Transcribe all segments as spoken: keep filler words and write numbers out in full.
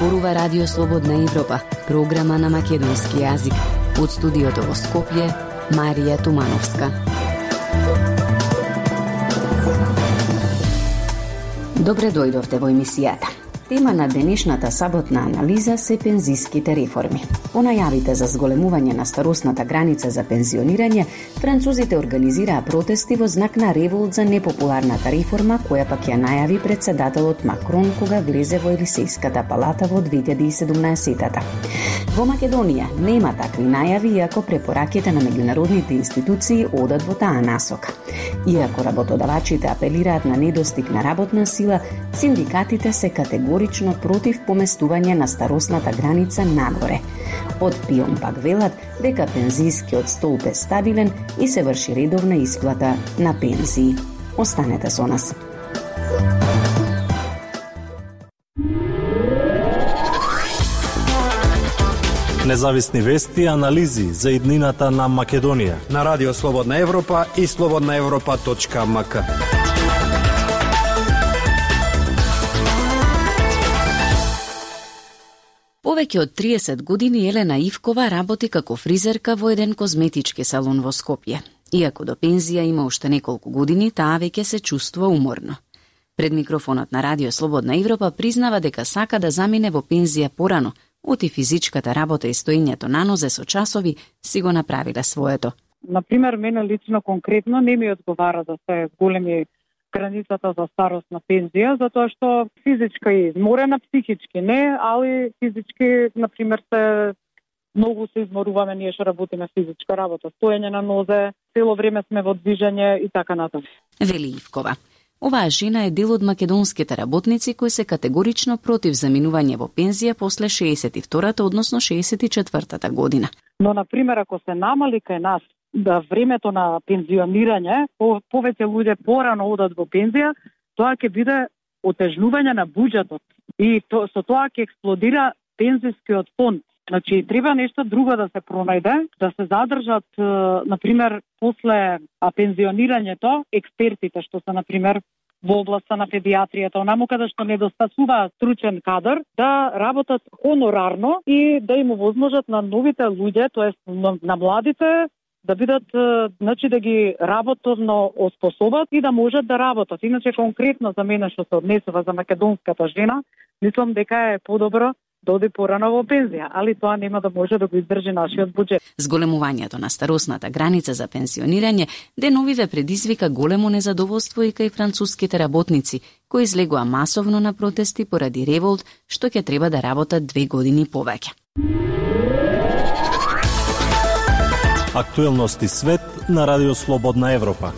зборува Радио Слободна Европа, програма на македонски јазик. Од студиото во Скопје, Марија Тумановска. Добре дојдовте во емисијата. Тема на денешната саботна анализа се пензиските реформи. По најавите за зголемување на старосната граница за пензионирање, французите организираа протести во знак на револт за непопуларната реформа, која пак ја најави председателот Макрон кога влезе во Елисејската палата во две илјади и седумнаесетта. Во Македонија нема такви најави, иако препораките на меѓународните институции одат во таа насока. Иако работодавачите апелираат на недостиг на работна сила, синдикатите се категорично против поместување на старосната граница нагоре. Од ПИОМ пак велат дека пензискиот столб е стабилен и се врши редовна исплата на пензии. Останете со нас. Независни вести и анализи за иднината на Македонија на Радио Слободна Европа и слободна европа точка ем ка. Повеќе од триесет години Елена Ивкова работи како фризерка во еден козметички салон во Скопје. Иако до пензија има уште неколку години, таа веќе се чувствува уморно. Пред микрофонот на Радио Слободна Европа признава дека сака да замине во пензија порано, оти физичката работа и стоењето на нозе со часови си го направиле своето. Например, мене лично конкретно не ми одговара да се големи границата за старост на пензија, затоа што физичка е изморена, психички не, али физички, например, се многу се изморуваме ние што работиме физичка работа, стоење на нозе, цело време сме во движење и така натаму. Вели Ивкова. Оваа жена е дел од македонските работници кои се категорично против заминување во пензија после шеесет и втората, односно шеесет и четвртата година. Но, например, ако се намали кај нас да времето на пензионирање, по, повеќе луѓе порано одат во пензија, тоа ќе биде отежнување на буџетот и то, со тоа ќе експлодира пензискиот фонд. Значи, треба нешто друго да се пронајде, да се задржат, например, после пензионирањето, експертите, што се, например, во областа на педиатријата, онаму каде што недостасува стручен кадар, да работат хонорарно и да им овозможат на новите луѓе, тоест на младите, да бидат, значи, да ги работовно оспособат и да можат да работат. Иначе, конкретно за мене што се однесува за македонската жена, мислам дека е подобро да оди порано во пензија, али тоа нема да може да го издржи нашиот буџет. Зголемувањето на старосната граница за пензионирање деновиве предизвика големо незадоволство и кај француските работници, кои излегоа масовно на протести поради револт што ќе треба да работат две години повеќе. Актуелности свет на Радио Слободна Европа.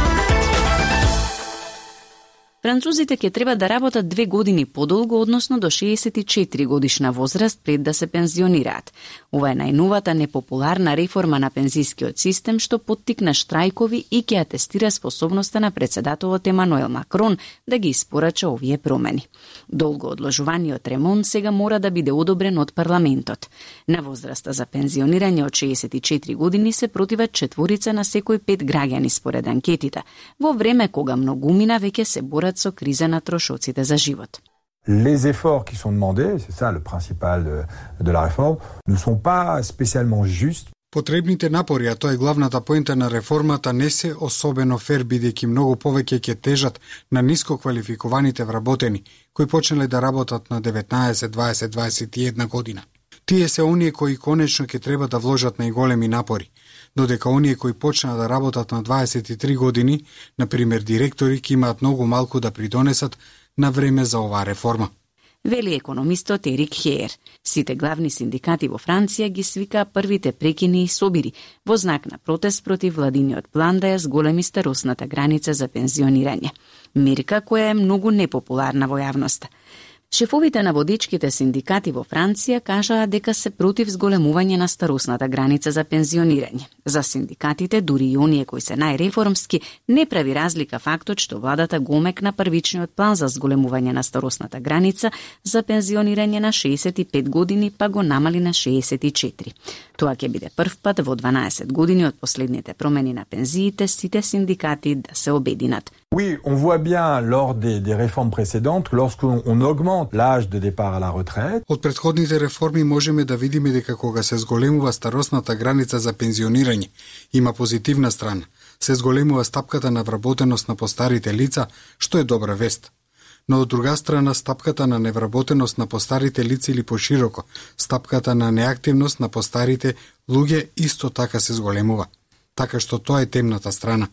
Французите ќе треба да работат две години подолго, односно до шеесет и четири годишна возраст пред да се пензионираат. Ова е најновата непопуларна реформа на пензискиот систем што поттикна штрајкови и ќе атестира способноста на председателот Емануел Макрон да ги испорача овие промени. Долго одложуваниот ремонт сега мора да биде одобрен од парламентот. На возраста за пензионирање од шеесет и четири години се противат четворица на секој пет граѓани според анкетите, во време кога многумина веќе се борат со криза на трошоците за живот. Les efforts qui sont demandés, c'est ça le principal de, de la réforme, ne sont pas spécialement justes. Потребните напори, а тоа е главната поента на реформата, не се особено фер, бидејќи многу повеќе ќе тежат на ниско квалификуваните вработени, кои почнале да работат на деветнаесет, дваесет, дваесет и една година. Тие се оние кои конечно ќе треба да вложат најголеми напори, додека оние кои почнаа да работат на дваесет и три години, например директори, ќе имаат многу малку да придонесат на време за оваа реформа. Вели економистот Ерик Хеер. Сите главни синдикати во Франција ги свикаа првите прекини и собири во знак на протест против владиниот план да ја зголеми старосната граница за пензионирање. Мерка која е многу непопуларна во јавноста. Шефовите на водечките синдикати во Франција кажаа дека се против зголемување на старосната граница за пензионирање. За синдикатите, дури и оние кои се најреформски, не прави разлика фактот што владата го омекна првичниот план за зголемување на старосната граница за пензионирање на шеесет и пет години, па го намали на шеесет и четири. Тоа ќе биде прв пат во дванаесет години од последните промени на пензиите сите синдикати да се обединат. Oui, on voit bien lors des, des réformes précédentes, lorsqu'on on augmente augmente l'âge de départ à la retraite. Од претходните реформи можеме да видиме дека кога се зголемува старосната граница за пензионирање, има позитивна страна. Се зголемува стапката на вработеност на постарите лица, што е добра вест. Но од друга страна, стапката на невработеност на постарите лица или пошироко, стапката на неактивност на постарите луѓе исто така се зголемува. Така што тоа е темната страна.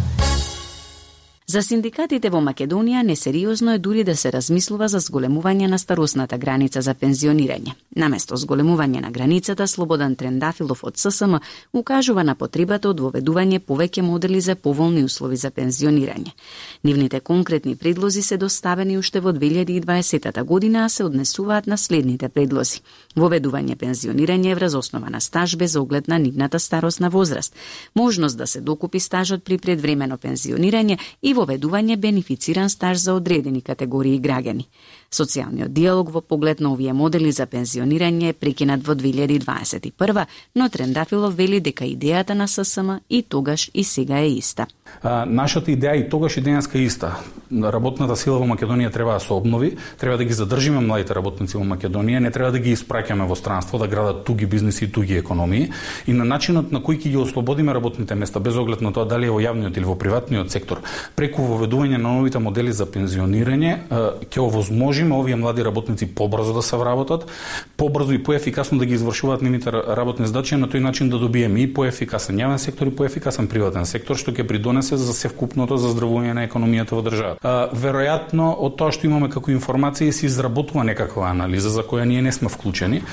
За синдикатите во Македонија несериозно е дури да се размислува за зголемување на старосната граница за пензионирање. Наместо зголемување на границата, Слободан Трендафилов од ССМ укажува на потребата од воведување повеќе модели за поволни услови за пензионирање. Нивните конкретни предлози се доставени уште во две илјади и дваесета година, а се однесуваат на следните предлози: воведување пензионирање врз основа на стаж без оглед на нивната старосна возраст, можност да се докупи стажот при предвремено пензионирање и воведување бенефициран стаж за одредени категории граѓани. Социјалниот диалог во поглед на овие модели за пензионирање е прекинат во две илјади дваесет и прва, но Трендафилов вели дека идејата на ССМ и тогаш и сега е иста. А, нашата идеја и тогаш и денеска е иста. Работната сила во Македонија треба да се обнови, треба да ги задржиме младите работници во Македонија, не треба да ги испраќаме во странство, да градат туги бизниси и туги економии, и на начинот на кој ќе ги ослободиме работните места, без оглед на тоа дали е во јавниот или во приватниот сектор, преку воведување на новите модели за пензионирање, ќе овозможиме овие млади работници побрзо да се вработат, побрзо и поефикасно да ги извршуваат нивните работни задачи, на тој начин да добиеме и поефикасен јавен сектор и поефикасен приватен сектор, што ќе придонесе за севкупното заздравување на економијата во државата. Веројатно од тоа што имаме како информации се изработува некаква анализа за која ние не сме вклучени,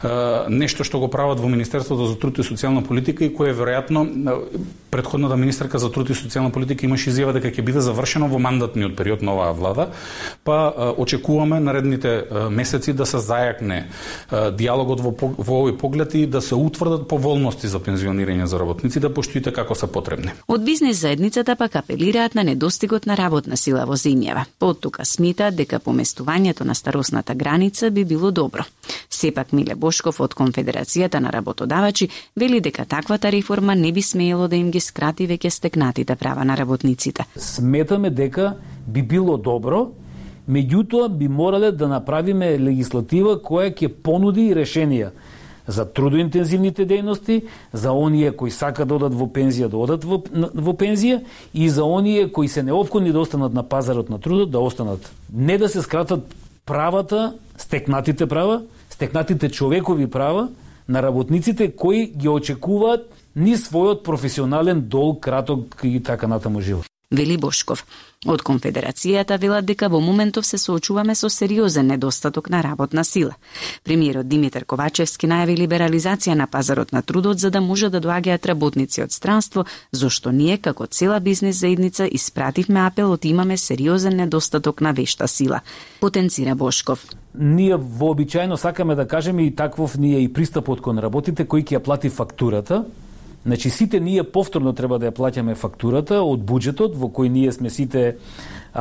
нешто што го прават во Министерството за труд и социјална политика и кое веројатно претходната министерка за труд и социјална политика имаше изјава дека ќе биде завршено во мандатниот период на оваа влада, па очекуваме наредните месеци да се зајакне диалогот во, во овој поглед и да се утврдат поволности за пензионирање за работниците, поштоите како се потребни. Од бизнес заедницата пак апелираат на недостигот на работна сила во земјава. Поттука смитаат дека поместувањето на старосната граница би било добро. Сепак Миле Бошков од Конфедерацијата на работодавачи вели дека таквата реформа не би смеело да им ги скрати веќе стекнатите права на работниците. Сметаме дека би било добро, меѓутоа би морале да направиме легислатива која ќе понуди решенија за трудоинтензивните дејности, за оние кои сакаат да одат во пензија, да одат во, во пензија, и за оние кои се неопходни да останат на пазарот на трудот, да останат. Не да се скратат правата, стекнатите права, стекнатите човекови права на работниците кои ги очекуваат ни својот професионален долг, краток и така натаму живот. Вели Бошков. Од Конфедерацијата велат дека во моментов се соочуваме со сериозен недостаток на работна сила. Премиерот Димитар Ковачевски најави либерализација на пазарот на трудот за да може да доаѓаат работници од странство, зошто ние како цела бизнес заедница испративме апел од имаме сериозен недостаток на вешта сила. Потенцира Бошков. Ние вообичаено сакаме да кажеме и таквов ние и пристапот кон работите кој ќе ја плати фактурата. Значи, сите ние повторно треба да ја плаќаме фактурата од буџетот во кој ние сме сите а,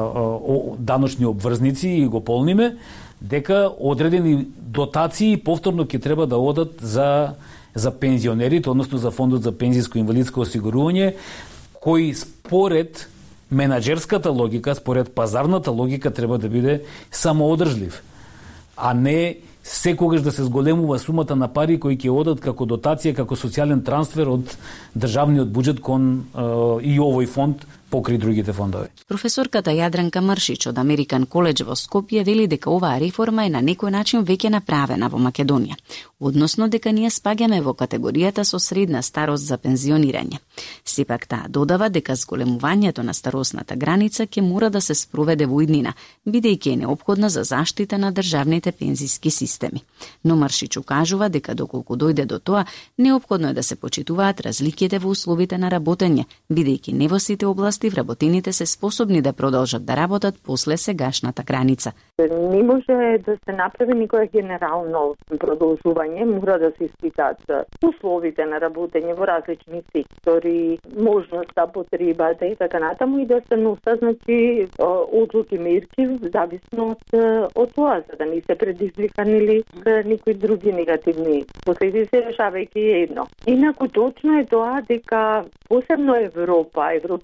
а, даночни обврзници и го полниме, дека одредени дотации повторно ќе треба да одат за, за пензионерите, односно за фондот за пензиско и инвалидско осигурување, кој според менаџерската логика, според пазарната логика треба да биде самоодржлив, а не секогаш да се зголемува сумата на пари кои ќе одат како дотација, како социјален трансфер од државниот буџет кон е, и овој фонд покри другите фондови. Професорката Јадранка Мршич од Американ коледж во Скопје вели дека оваа реформа е на некој начин веќе направена во Македонија, односно дека ние спаѓаме во категоријата со средна старост за пензионирање. Сепак таа додава дека зголемувањето на старосната граница ќе мора да се спроведе во иднина, бидејќи е неопходна за заштита на државните пензиски системи. Но Мршич укажува дека доколку дојде до тоа, неопходно е да се почитуваат разликите во условите на работење, бидејќи не во сите области вработените се способни да продолжат да работат после сегашната граница. Не може да се направи никоја генерално продолжување, мора да се испитаат условите на работење во различни сектори, можноста, потребата и така натаму и да се носат, значи, одлуки, мерки, зависно од, од тоа, за да не се предизвикани или никои други негативни последици, решавајќи едно. Инаку точно е тоа дека посебно Европа, европските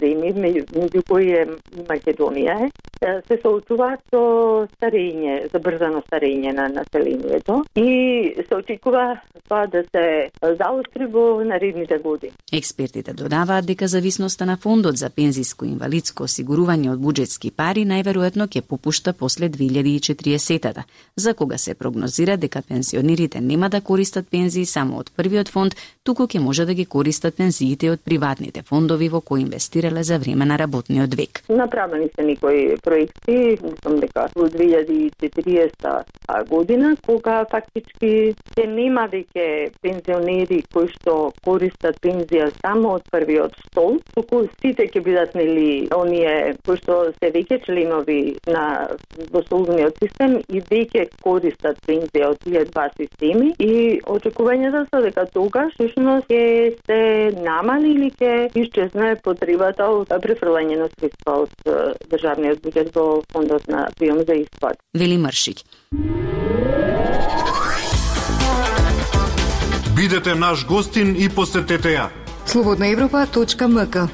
земји, меѓу кои е Македонија, се соочуваат со старење, забрзано старење на населението и се очекува тоа да се заостри во наредните години. Експертите додаваат дека зависноста на фондот за пензиско и инвалидско осигурување од буџетски пари најверојатно ќе попушта после две илјади и четириесетта, за кога се прогнозира дека пензионерите нема да користат пензии само од првиот фонд, туку ќе може да ги користат пензиите од приватните фондови во кои инвестирале за време на работниот век. Направени се некои проекти, мислам дека во две илјади и четириесетта година, кога фактички се нема веќе пензионери кои што користат пензија само од првиот стол, туку сите ќе бидат нели оние кои што се веќе членови на во социјалниот систем и веќе користат пензија од тие два системи и очекувањето се дека тогаш всушност ќе се намали или ќе исчезне потребата од префрлање на средства од државниот буџет во фондот на пријом за исплат. Вели Мршик. Бидете наш гостин и посетете ја. слободна европа точка ем ка.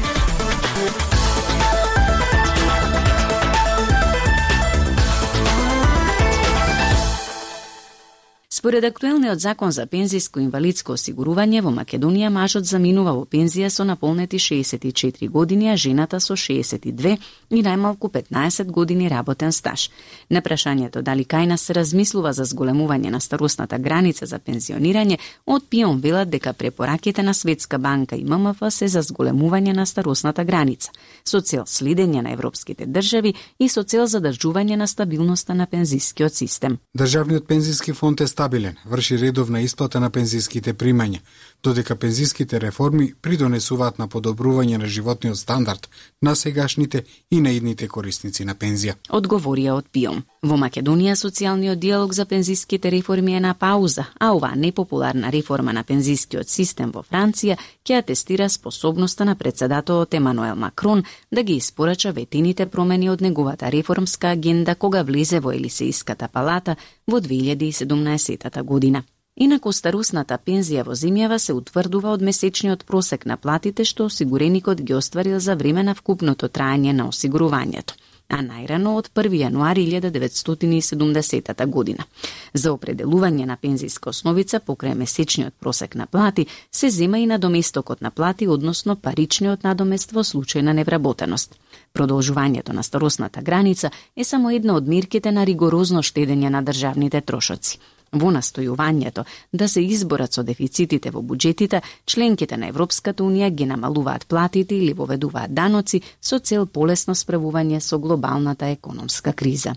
Според актуелниот закон за пензиско и инвалидско осигурување во Македонија мажот заминува во пензија со наполнети шеесет и четири години, а жената со шеесет и две и најмалку петнаесет години работен стаж. На прашањето дали кај нас се размислува за зголемување на старосната граница за пензионирање, од ПИОМ велат дека препораките на Светска банка и ММФ се за зголемување на старосната граница, со цел следење на европските држави и со цел задржување на стабилноста на пензискиот систем. Државниот пензиски фонд е стабилен, врши редовна исплата на пензиските примања, додека пензиските реформи придонесуваат на подобрување на животниот стандард на сегашните и на идните корисници на пензија. Одговорија од ПИОМ. Во Македонија социјалниот диалог за пензиските реформи е на пауза, а оваа непопуларна реформа на пензискиот систем во Франција ќе атестира способноста на председателот Емануел Макрон да ги испорача ветените промени од неговата реформска агенда кога влезе во Елисејската палата во две илјади и седумнаесетта година. Инаку старосната пензија во земјава се утврдува од месечниот просек на платите што осигуреникот ги остварил за време на вкупното траење на осигурувањето, а најрано од први јануари илјада деветстотини и седумдесетта година. За определување на пензиска основица покрај месечниот просек на плати се зема и надоместокот на плати, односно паричниот надомест во случај на невработеност. Продолжувањето на старосната граница е само една од мерките на ригорозно штедење на државните трошоци. Во настојувањето да се изборат со дефицитите во буџетите, членките на Европската унија ги намалуваат платите или воведуваат даноци со цел полесно справување со глобалната економска криза.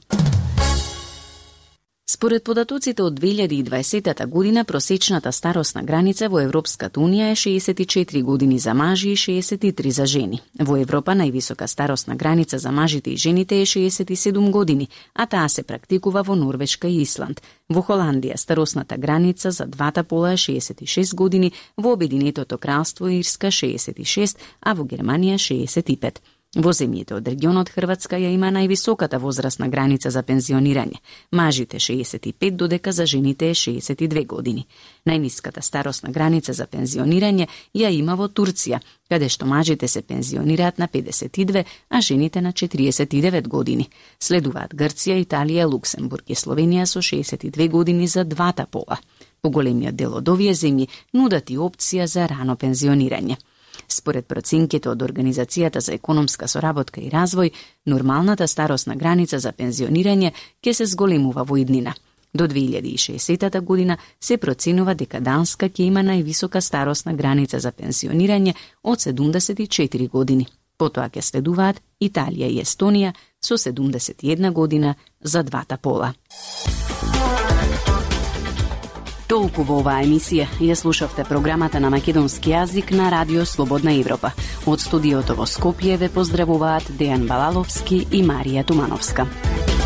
Според податоците од две илјади и дваесетта година, просечната старосна граница во Европската унија е шеесет и четири години за мажи и шеесет и три за жени. Во Европа највисока старосна граница за мажите и жените е шеесет и седум години, а таа се практикува во Норвешка и Исланд. Во Холандија старосната граница за двата пола е шеесет и шест години, во Обединетото кралство Ирска шеесет и шест, а во Германија шеесет и пет. Во земјите од регионот Хрватска ја има највисоката возрастна граница за пензионирање. Мажите шеесет и пет, додека за жените е шеесет и две години. Најниската старосна граница за пензионирање ја има во Турција, каде што мажите се пензионираат на педесет и две, а жените на четириесет и девет години. Следуваат Грција, Италија, Луксембург и Словенија со шеесет и две години за двата пола. Поголемиот дел од овие земји нудат и опција за рано пензионирање. Според проценките од Организацијата за економска соработка и развој, нормалната старосна граница за пензионирање ќе се зголемува во иднина. До две илјади и шеесетта година се проценува дека Данска ќе има највисока старосна граница за пензионирање од седумдесет и четири години. Потоа ќе следуваат Италија и Естонија со седумдесет и една година за двата пола. Толку во оваа емисија ја слушавте програмата на македонски јазик на Радио Слободна Европа. Од студиото во Скопје ве поздравуваат Дејан Балаловски и Марија Тумановска.